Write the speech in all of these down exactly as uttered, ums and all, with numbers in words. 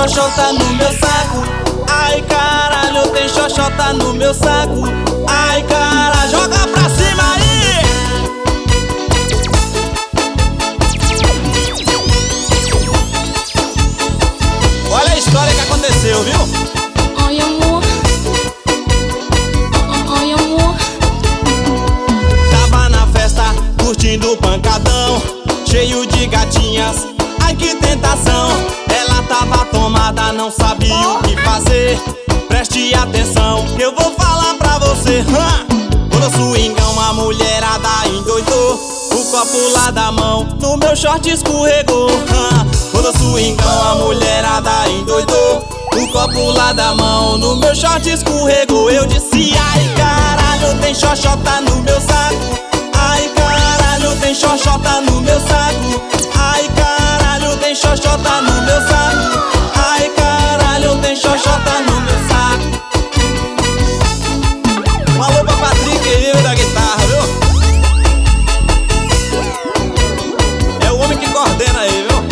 xoxota no meu saco. Ai caralho, tem xoxota no meu saco. Ai cara, joga pra cima aí. Olha a história que aconteceu, viu? Ai amor, ai amor. Tava na festa, curtindo o pancadão, cheio de gatinhas, ai que tentação. Ela tava tomada, não sabia o que fazer. Preste atenção, que eu vou falar pra você. Quando o swingão, a mulherada endoidou, o copo lá da mão, no meu short escorregou. Quando o swingão, a mulherada endoidou, o copo lá da mão, no meu short escorregou. Eu disse, ai caralho, tem xoxota no meu saco. Ai caralho, tem xoxota no meu saco. Ai caralho, tem xoxota no meu saco. Ai caralho, tem xoxota no meu saco. Um alô pra Patrick aí da guitarra, viu? É o homem que coordena aí, viu?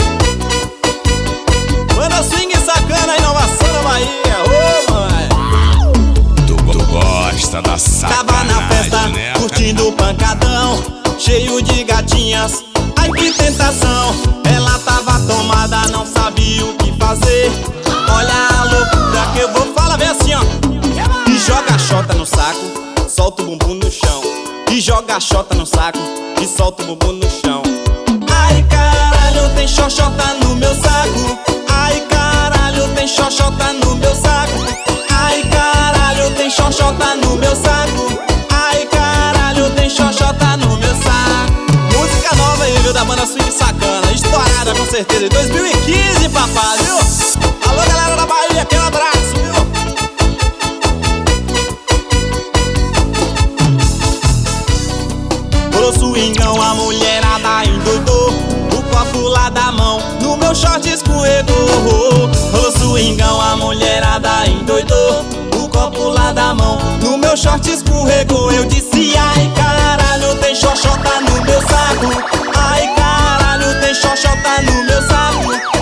Manda swing sacana, inovação na Bahia. Ô, mãe. Tu, tu gosta da sacanagem, tava na festa, né? curtindo o pancadão, cheio de gatinhas, ai que tentação. Ela tava tomada, não sabia o que fazer. Olha a loucura que eu vou falar, vem assim ó. E joga a xota no saco, solta o bumbum no chão. E joga a xota no saco, e solta o bumbum no chão. Ai caralho, tem xoxota no meu saco. Ai caralho, tem xoxota no meu saco. Ai caralho, tem xoxota no meu saco. Ai caralho, tem xoxota no meu saco. Música nova aí, viu, da banda Swing Sacana, estourada com certeza, em dois mil e quinze, papai, viu? Alô galera da Bahia, aquele abraço, viu? Pro swingão, a mulherada endoidou, o copo lá da mão, no meu short escorregou. Pro swingão, a mulherada endoidou, o copo lá da mão, no meu short escorregou. Eu disse, ai caralho, tem xoxota no meu saco. Ai caralho, tem xoxota no meu saco.